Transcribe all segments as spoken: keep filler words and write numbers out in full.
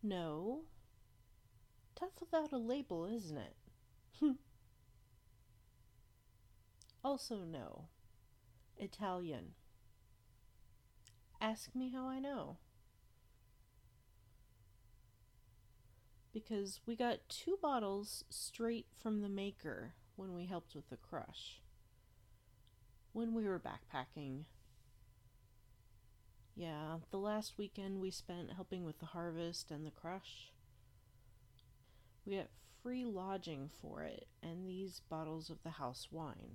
No. Tough without a label, isn't it? Also, no. Italian. Ask me how I know. Because we got two bottles straight from the maker when we helped with the crush. When we were backpacking. Yeah, the last weekend we spent helping with the harvest and the crush. We got free lodging for it and these bottles of the house wine.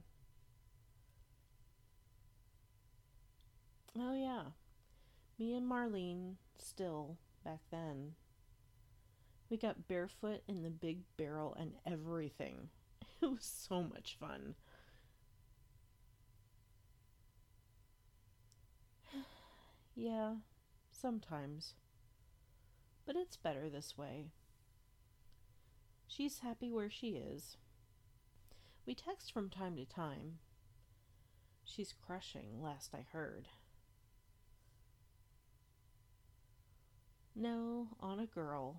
Oh, yeah. Me and Marlene, still, back then. We got barefoot in the big barrel and everything. It was so much fun. Yeah, sometimes. But it's better this way. She's happy where she is. We text from time to time. She's crushing, last I heard. No, on a girl.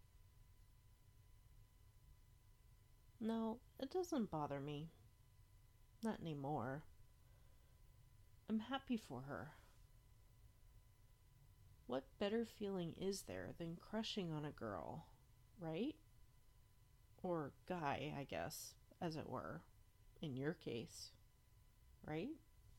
No, it doesn't bother me. Not anymore. I'm happy for her. What better feeling is there than crushing on a girl, right? Or guy, I guess, as it were, in your case, right?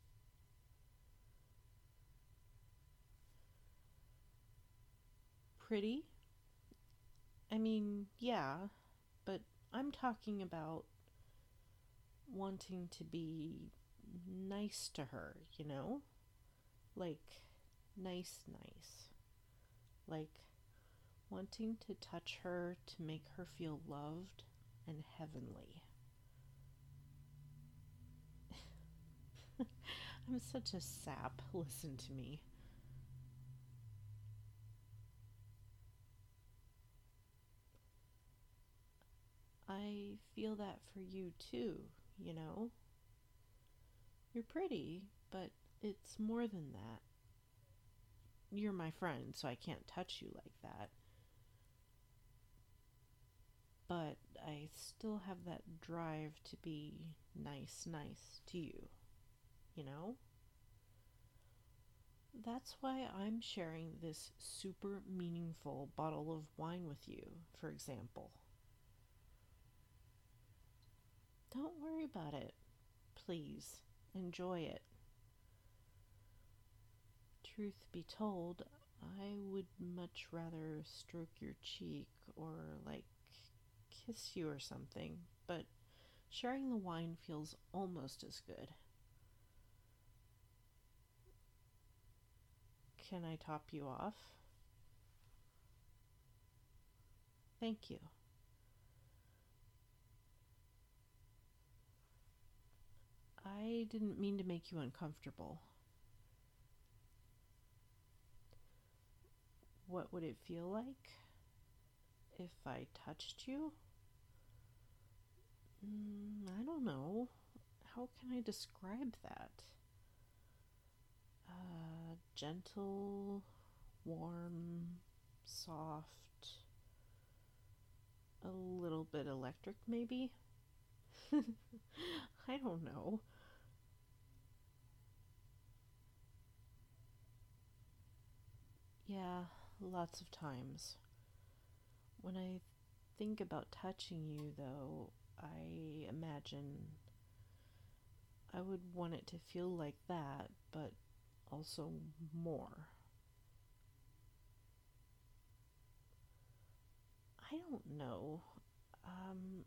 Pretty? I mean, yeah, but I'm talking about wanting to be nice to her, you know? Like, nice, nice. Like, wanting to touch her to make her feel loved and heavenly. I'm such a sap, listen to me. I feel that for you too, you know? You're pretty, but it's more than that. You're my friend, so I can't touch you like that. But I still have that drive to be nice, nice to you, you know? That's why I'm sharing this super meaningful bottle of wine with you, for example. Don't worry about it. Please, enjoy it. Truth be told, I would much rather stroke your cheek or, like, kiss you or something, but sharing the wine feels almost as good. Can I top you off? Thank you. I didn't mean to make you uncomfortable. What would it feel like if I touched you? Mm, I don't know. How can I describe that? Uh, gentle, warm, soft, a little bit electric, maybe? I don't know. Yeah, lots of times. When I think about touching you, though, I imagine I would want it to feel like that, but also more. I don't know. Um,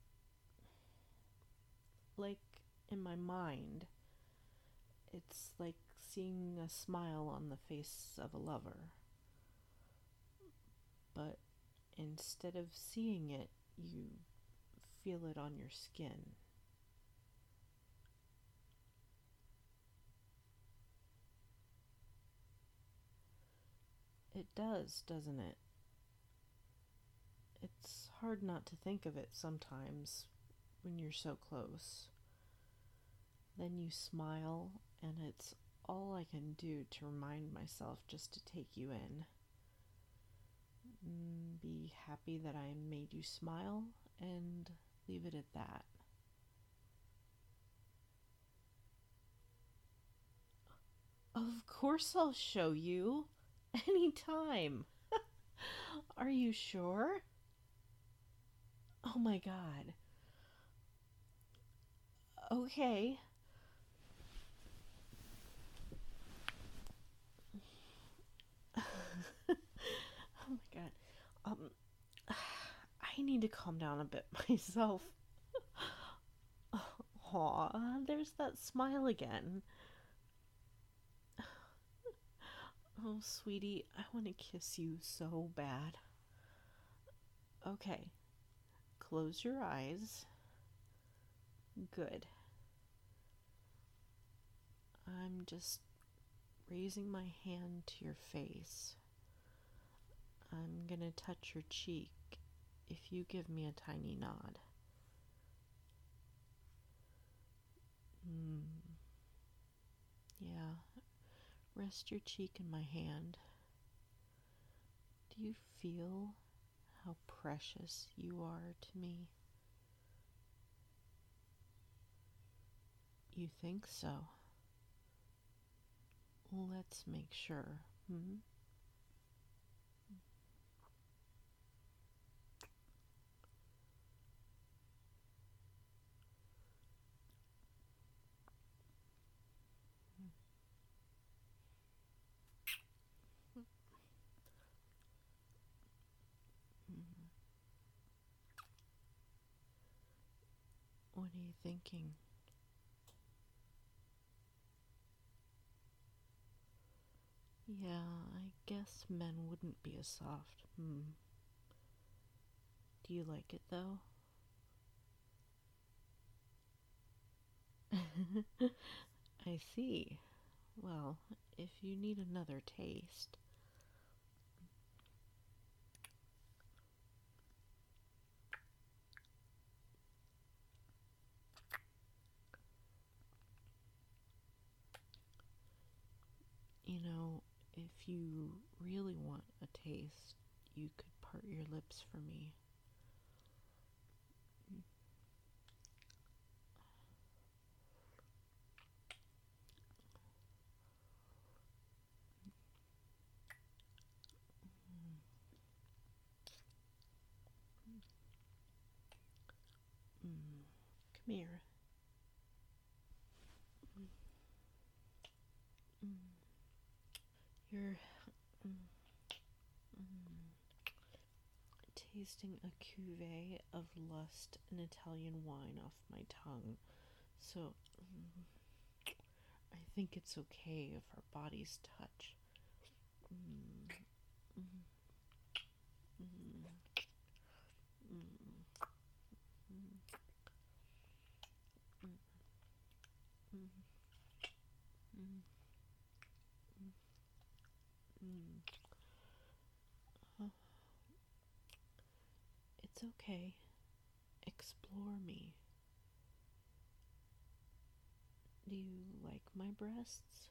like in my mind, it's like seeing a smile on the face of a lover. But instead of seeing it, you feel it on your skin. It does, doesn't it? It's hard not to think of it sometimes when you're so close. Then you smile, and it's all I can do to remind myself just to take you in. Mm, be happy that I made you smile and leave it at that. Of course, I'll show you. Anytime. Are you sure? Oh my god. Okay. Oh my god. Um, I need to calm down a bit myself. Aw, there's that smile again. Oh, sweetie, I want to kiss you so bad. Okay, close your eyes. Good. I'm just raising my hand to your face. I'm gonna touch your cheek if you give me a tiny nod. Hmm. Yeah. Rest your cheek in my hand. Do you feel how precious you are to me? You think so? Let's make sure. Hmm? What are you thinking? Yeah, I guess men wouldn't be as soft. Hmm. Do you like it though? I see. Well, if you need another taste. You know, if you really want a taste, you could part your lips for me. Mm. Come here. Mm. You're mm, mm, tasting a cuvee of lust and Italian wine off my tongue. So mm, I think it's okay if our bodies touch. Mm, mm, mm, mm, mm, mm, mm, mm. Oh, it's okay. Explore me. Do you like my breasts?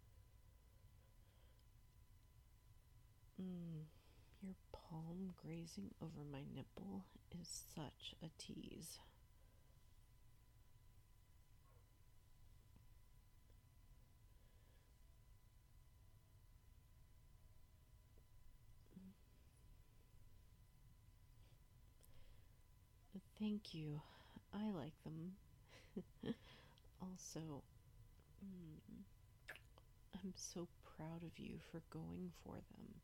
Mm, your palm grazing over my nipple is such a tease. Thank you. I like them. Also, mm, I'm so proud of you for going for them.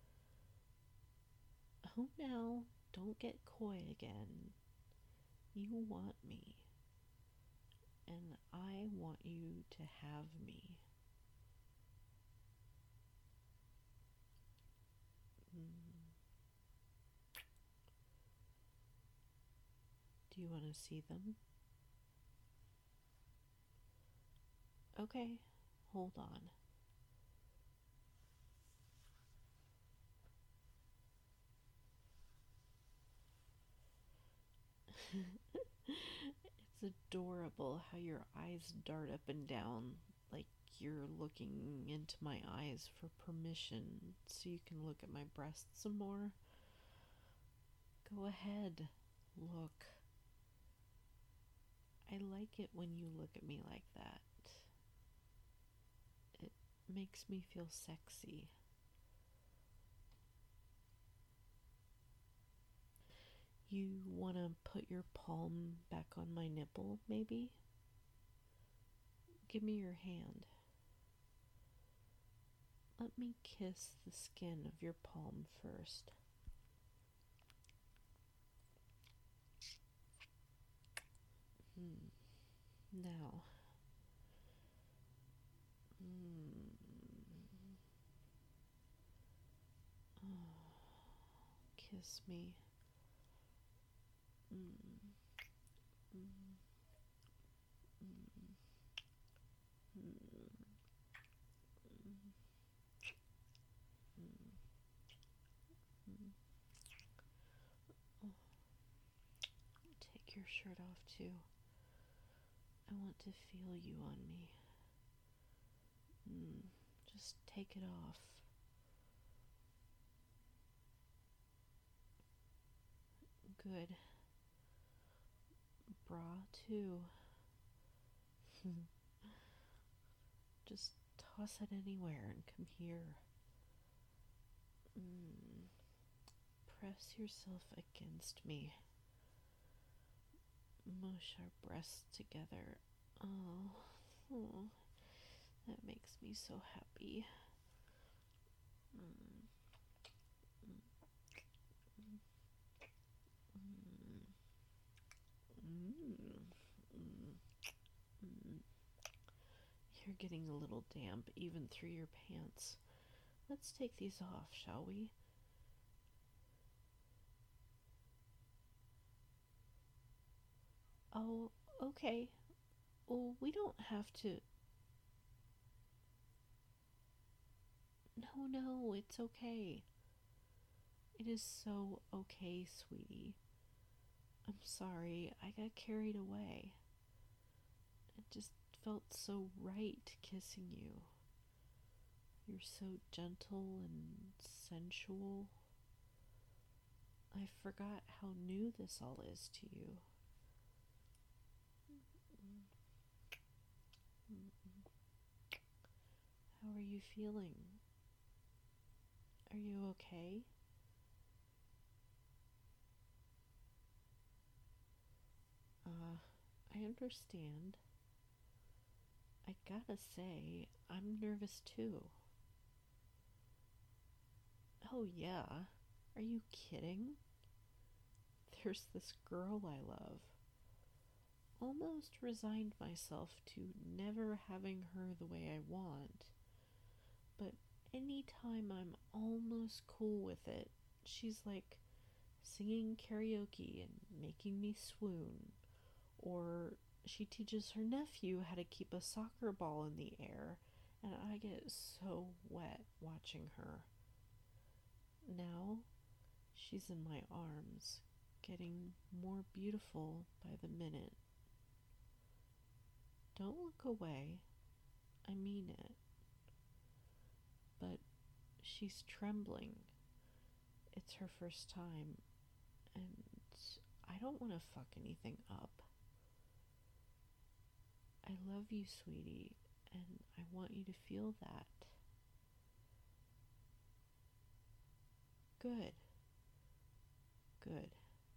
Oh, now, don't get coy again. You want me, and I want you to have me. Mm. Do you want to see them? Okay, hold on. It's adorable how your eyes dart up and down like you're looking into my eyes for permission so you can look at my breasts some more. Go ahead, look. I like it when you look at me like that. It makes me feel sexy. You want to put your palm back on my nipple, maybe? Give me your hand. Let me kiss the skin of your palm first. Hmm. Now. Hmm. Oh. Kiss me. Mm. Mm. Mm. Mm. Mm. Oh. Take your shirt off too. I want to feel you on me. Mm. Just take it off. Good. Bra too. Just toss it anywhere and come here. Mm. Press yourself against me. Mush our breasts together. Oh, oh, that makes me so happy. Mm. Mm. Mm. Mm. Mm. You're getting a little damp even through your pants. Let's take these off, shall we? Oh, okay. Well, we don't have to. No, no, it's okay. It is so okay, sweetie. I'm sorry, I got carried away. It just felt so right kissing you. You're so gentle and sensual. I forgot how new this all is to you. How are you feeling? Are you okay? Uh, I understand. I gotta say, I'm nervous too. Oh, yeah. Are you kidding? There's this girl I love. Almost resigned myself to never having her the way I want. But anytime I'm almost cool with it, she's like singing karaoke and making me swoon. Or she teaches her nephew how to keep a soccer ball in the air, and I get so wet watching her. Now she's in my arms, getting more beautiful by the minute. Don't look away. I mean it. But she's trembling. It's her first time, and I don't want to fuck anything up. I love you, sweetie, and I want you to feel that. Good. Good.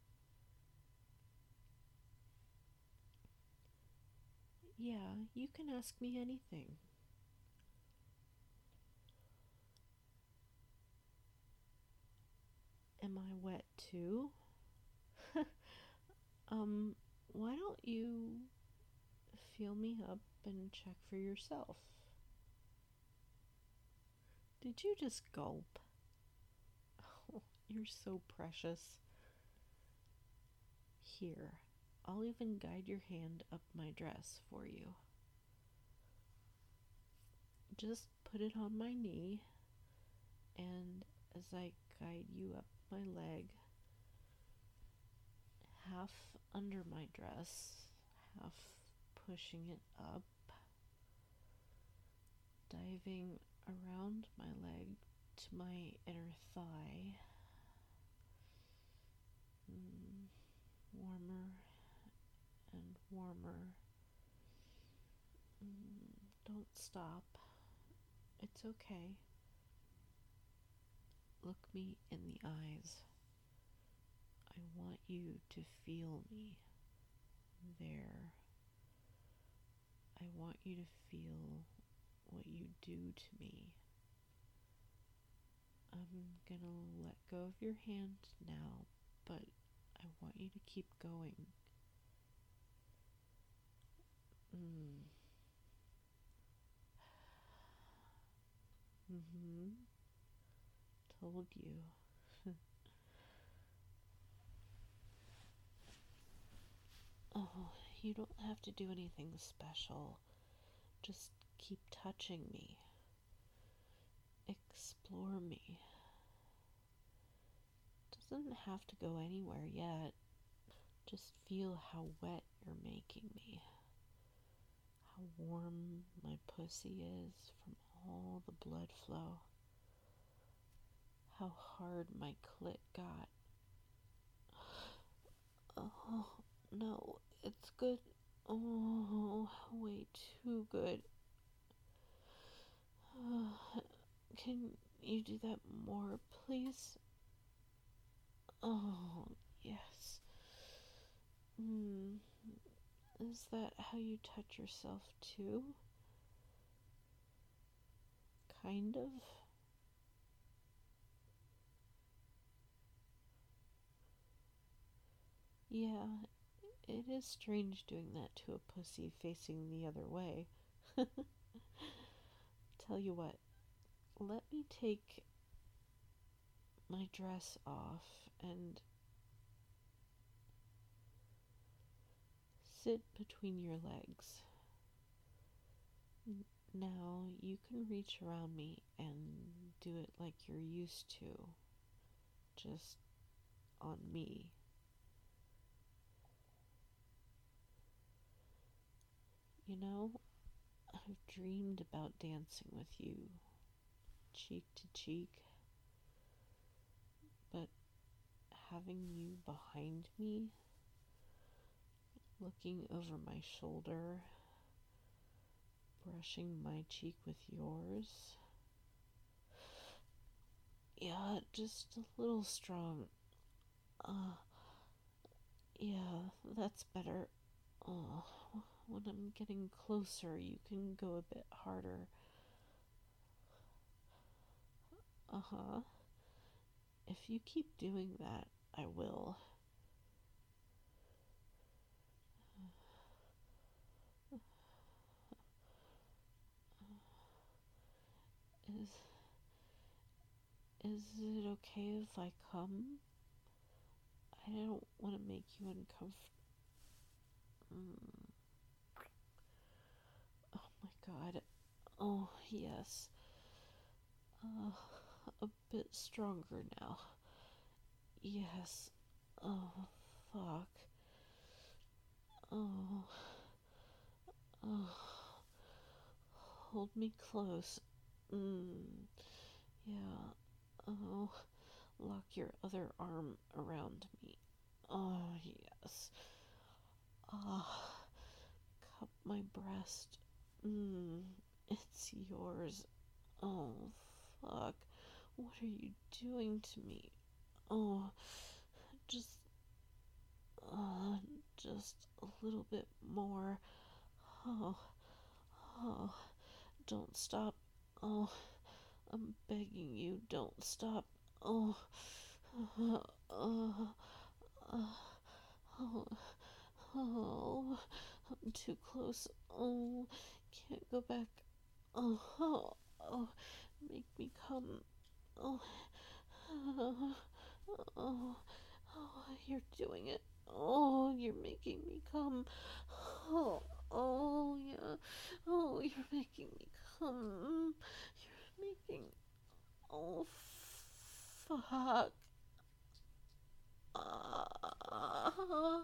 Yeah, you can ask me anything. Am I wet too? um, why don't you feel me up and check for yourself? Did you just gulp? Oh, you're so precious. Here, I'll even guide your hand up my dress for you. Just put it on my knee, and as I guide you up my leg, half under my dress, half pushing it up, diving around my leg to my inner thigh, warmer and warmer. Mm, don't stop. It's okay. Look me in the eyes. I want you to feel me there. I want you to feel what you do to me. I'm gonna let go of your hand now, but I want you to keep going. Mm. Mm-hmm. Told you. Oh, you don't have to do anything special. Just keep touching me. Explore me. Doesn't have to go anywhere yet. Just feel how wet you're making me. How warm my pussy is from all the blood flow. How hard my clit got. Oh, no, it's good. Oh, way too good. Uh, can you do that more, please? Oh, yes. Hmm. Is that how you touch yourself too? Kind of? Yeah, it is strange doing that to a pussy facing the other way. Tell you what, let me take my dress off and sit between your legs. Now you can reach around me and do it like you're used to, just on me. You know, I've dreamed about dancing with you, cheek to cheek, but having you behind me, looking over my shoulder, brushing my cheek with yours. Yeah, just a little strong. Uh, yeah, that's better. Oh, when I'm getting closer, you can go a bit harder. Uh-huh. If you keep doing that, I will. Is is it okay if I come? I don't want to make you uncomfortable. Mm. Oh my god. Oh, yes. Uh, a bit stronger now. Yes. Oh, fuck. Oh. Oh. Hold me close. Mm. Yeah. Oh. Lock your other arm around me. Oh, yes. Ah. Cup my breast. Mm. It's yours. Oh, fuck. What are you doing to me? Oh, just, uh, just a little bit more. Oh, oh, don't stop. Oh, I'm begging you, don't stop. Oh, uh, uh, uh, oh, oh, I'm too close. Oh, can't go back. Oh, oh, oh, make me come. Oh, oh, oh, oh, you're doing it. Oh, you're making me come. Oh, oh, yeah. Oh, you're making me come. You're making. Oh, fuck. Ah, ah,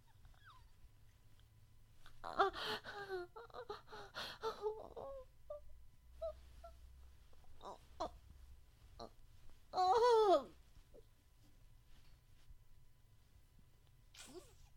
ah, oh,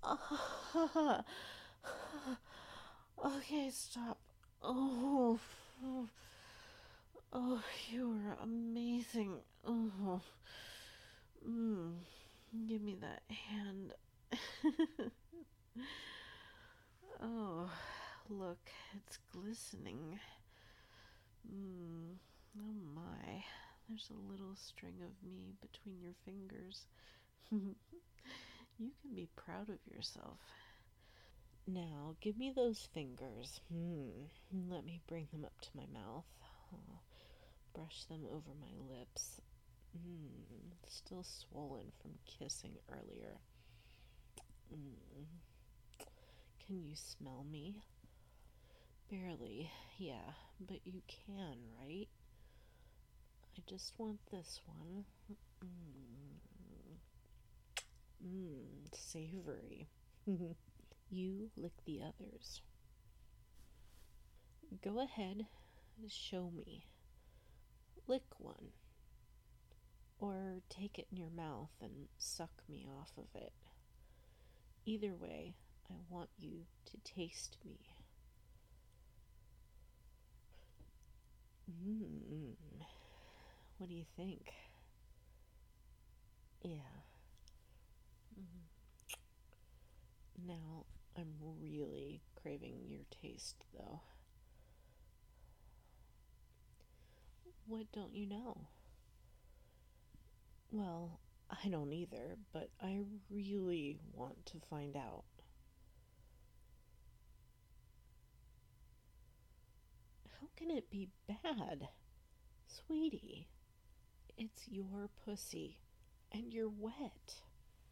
Okay, stop. Oh, oh, oh, you were amazing. Oh, mm, give me that hand. Oh, look, it's glistening. Mm, oh my, there's a little string of me between your fingers. You can be proud of yourself. Now, give me those fingers. Hmm. Let me bring them up to my mouth. Oh, brush them over my lips. Hmm. Still swollen from kissing earlier. Hmm. Can you smell me? Barely, yeah, but you can, right? I just want this one. Mmm. Mmm, savory. You lick the others. Go ahead, show me. Lick one. Or take it in your mouth and suck me off of it. Either way, I want you to taste me. Mmm. What do you think? Yeah. Mm. Now, I'm really craving your taste, though. What don't you know? Well, I don't either, but I really want to find out. How can it be bad? Sweetie, it's your pussy, and you're wet.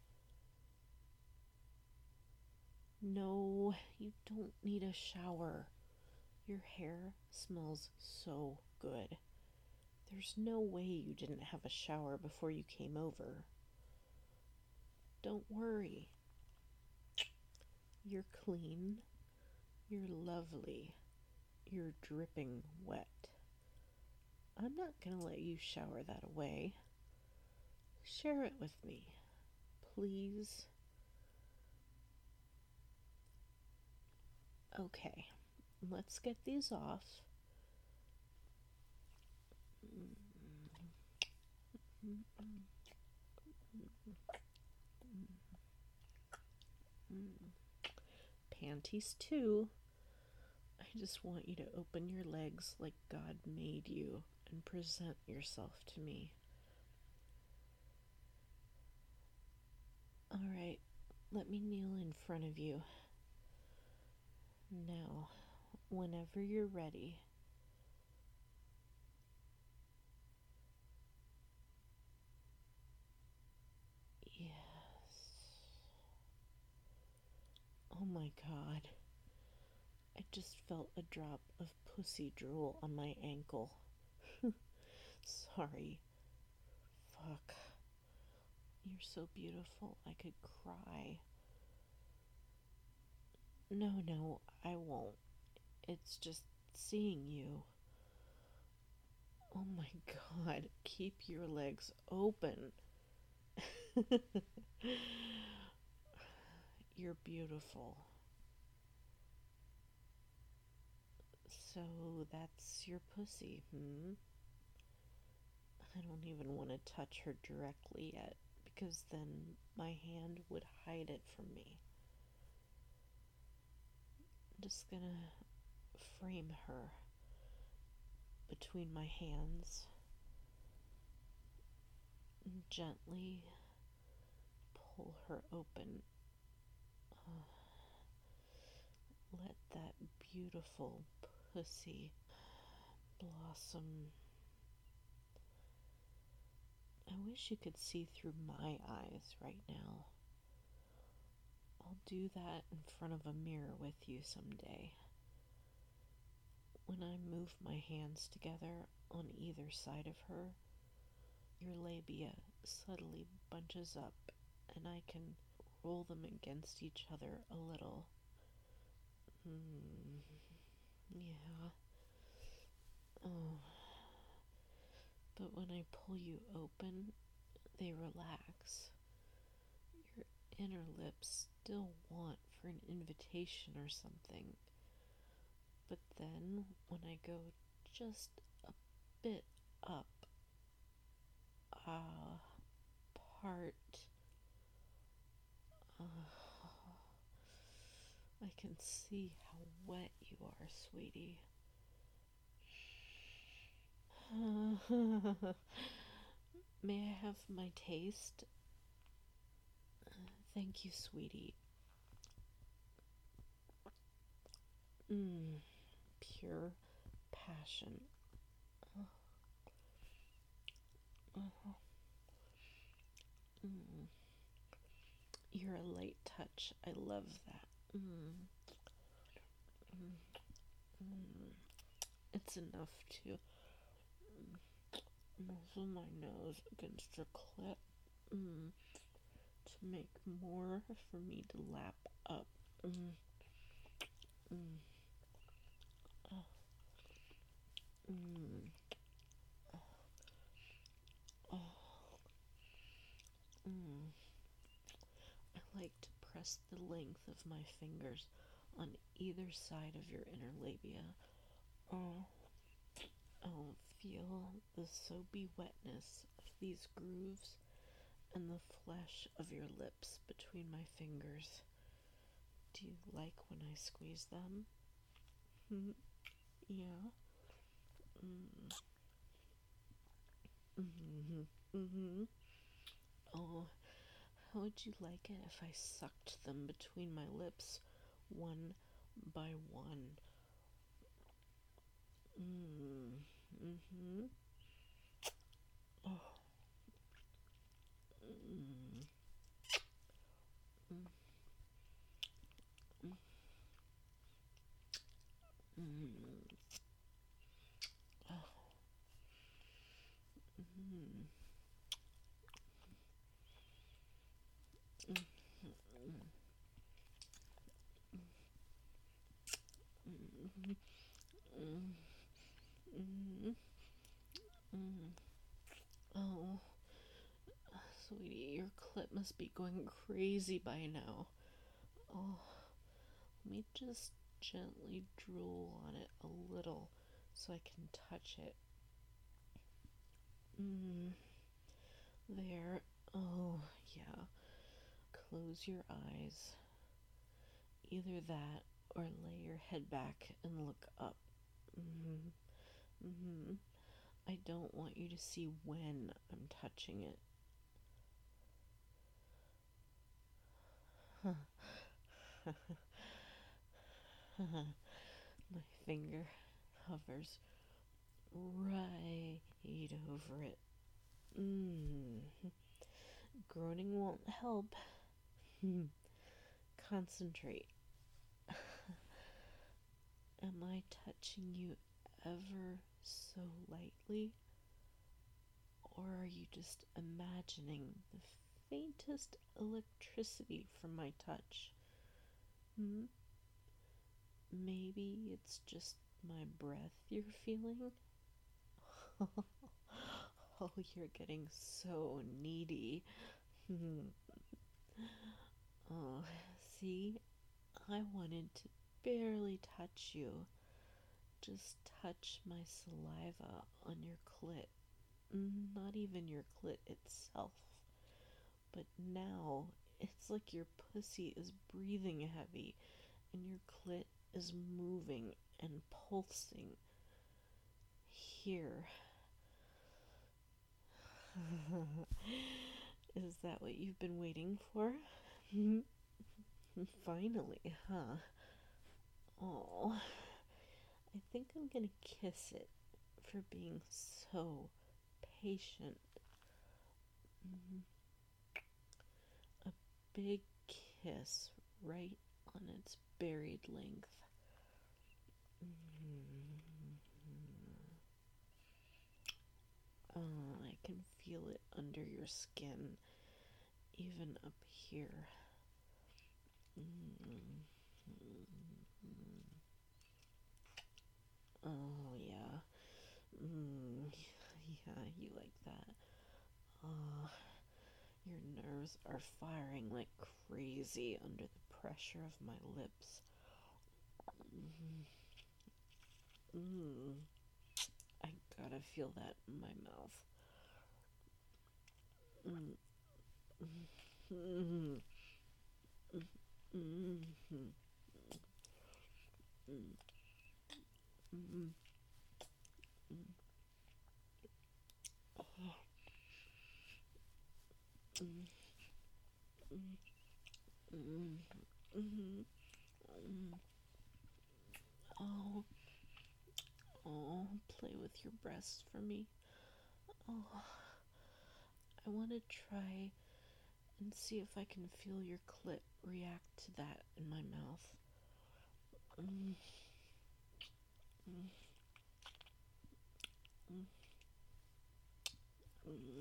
No, you don't need a shower. Your hair smells so good. There's no way you didn't have a shower before you came over. Don't worry. You're clean. You're lovely. You're dripping wet. I'm not gonna let you shower that away. Share it with me, please. Okay, let's get these off. Panties, too. I just want you to open your legs like God made you and present yourself to me. All right, let me kneel in front of you. Now, whenever you're ready. Yes. Oh my God. I just felt a drop of pussy drool on my ankle. Sorry. Fuck. You're so beautiful, I could cry. No, no, I won't. It's just seeing you. Oh my God, keep your legs open. You're beautiful. So that's your pussy, hmm? I don't even want to touch her directly yet, because then my hand would hide it from me. I'm just gonna frame her between my hands and gently pull her open. Uh, let that beautiful pussy blossom. I wish you could see through my eyes right now. I'll do that in front of a mirror with you someday. When I move my hands together on either side of her, your labia subtly bunches up and I can roll them against each other a little. Mm, yeah. Oh. But when I pull you open, they relax. Your inner lip still want for an invitation or something. But then, when I go just a bit up, uh, part, uh, I can see how wet you are, sweetie. May I have my taste? Thank you, sweetie. Mmm, pure passion. Uh-huh. Mm. You're a light touch. I love that. Mm. Mm. Mm. It's enough to muzzle my nose against your clit. Mm. To make more for me to lap up. Mm. Mm. Oh. Mm. Oh. Mm. I like to press the length of my fingers on either side of your inner labia. Oh. Oh, feel the soapy wetness of these grooves and the flesh of your lips between my fingers. Do you like when I squeeze them? Mm, yeah. Mm. Mm-hmm. Mm-hmm. Oh, how would you like it if I sucked them between my lips, one by one? Mm. Mm-hmm. Oh. Mm. Mm. Mm. Oh. Mm. Mm. Mm. Mm. Mm. Mm. Oh, sweetie, your clit must be going crazy by now. Oh, let me just gently drool on it a little so I can touch it. Mm, there. Oh, yeah. Close your eyes. Either that or lay your head back and look up. Mm-hmm. Mm-hmm. I don't want you to see when I'm touching it. My finger hovers right over it. Mm. Groaning won't help. Concentrate. Am I touching you ever so lightly? Or are you just imagining the faintest electricity from my touch? Hmm? Maybe it's just my breath you're feeling? Oh, you're getting so needy. Oh, see? I wanted to barely touch you. Just touch my saliva on your clit. Not even your clit itself. But now it's like your pussy is breathing heavy and your clit is moving and pulsing. Here. Is that what you've been waiting for? Finally, huh? Oh, I think I'm gonna kiss it for being so patient. Mm-hmm. A big kiss right on its buried length. Mm-hmm. Oh, I can feel it under your skin, even up here. Mm-hmm. Oh, yeah. Mm, yeah, you like that. Oh, Your nerves are firing like crazy under the pressure of my lips. Mm. Mm. I gotta feel that in my mouth. Mm. Mm. Mm. Mm. Mm. Mm. Oh. Mm. Mm. Mm. Mm. Oh, oh, play with your breasts for me. Oh, I want to try and see if I can feel your clit react to that in my mouth. Mm. Mm. Mm. Mm.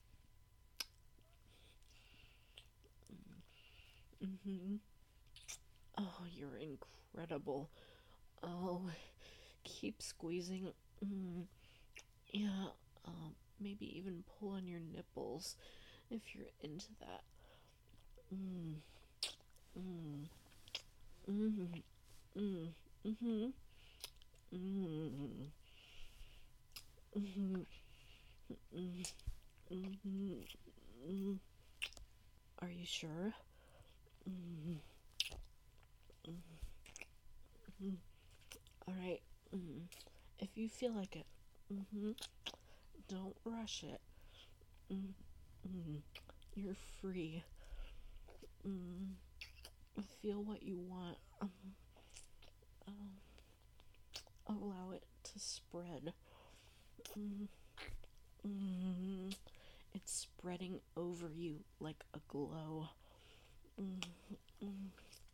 Mm-hmm. Oh, you're incredible. Oh, keep squeezing. Mm. Yeah, um, maybe even pull on your nipples if you're into that. Mm. Mm. Mm. Mm. Mm-hmm. Mm. Mm-hmm. Mm. Mm-hmm. Mm. Are you sure? Mm. Mm. All right. Mm. If you feel like it, mm-hmm. Don't rush it. Mm. Mm. You're free. Mm. Feel what you want. Um, um, allow it to spread. Mm. Mm. It's spreading over you like a glow. Mm. Mm.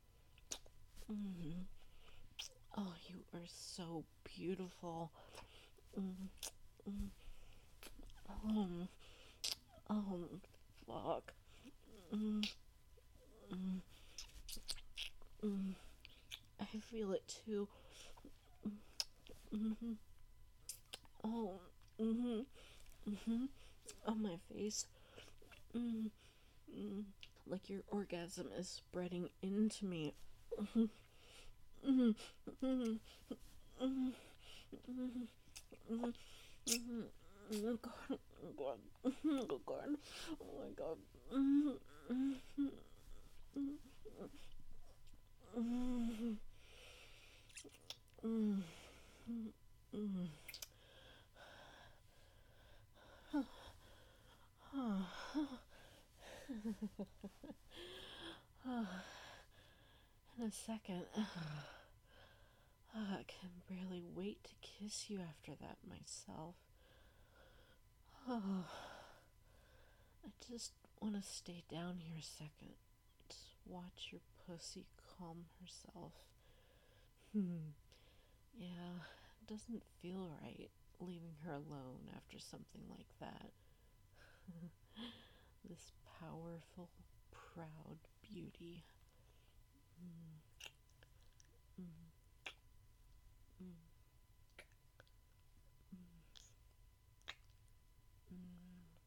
Mm. Oh, you are so beautiful. Mm. Mm. Um. Um. Fuck. Mm. Mm. Mm. I feel it too. Mm-hmm. Oh. Mm-hmm. Mm-hmm. On my face. Mm. Mm. Like your orgasm is spreading into me. Mm-hmm. Mm-hmm. Mm-hmm. Mm-hmm. Mm-hmm. Mm-hmm. Oh God. Oh God. Oh God. Oh my God. Mm-hmm. Mm-hmm. Mm-hmm. Mm-hmm. Mm-hmm. In a second. I can barely wait to kiss you after that myself. Oh, I just want to stay down here a second. Just watch your pussy calm herself. Hmm. Yeah, it doesn't feel right leaving her alone after something like that. This powerful, proud beauty. Mm. Mm. Mm. Mm.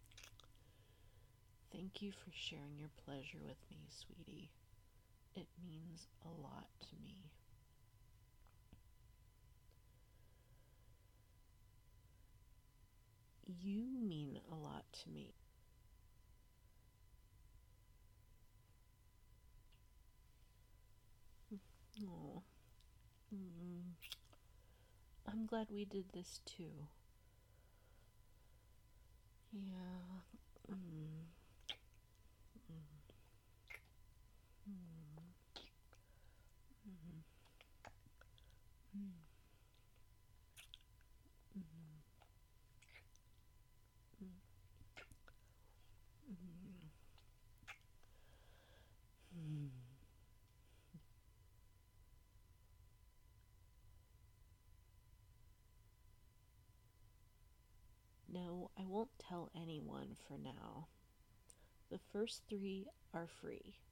Thank you for sharing your pleasure with me, sweetie. It means a lot to me. You mean a lot to me. Oh, mm, I'm glad we did this too. Yeah. Mm, mm, mm, mm, mm, mm, mm, mm, mm. No, I won't tell anyone for now. The first three are free.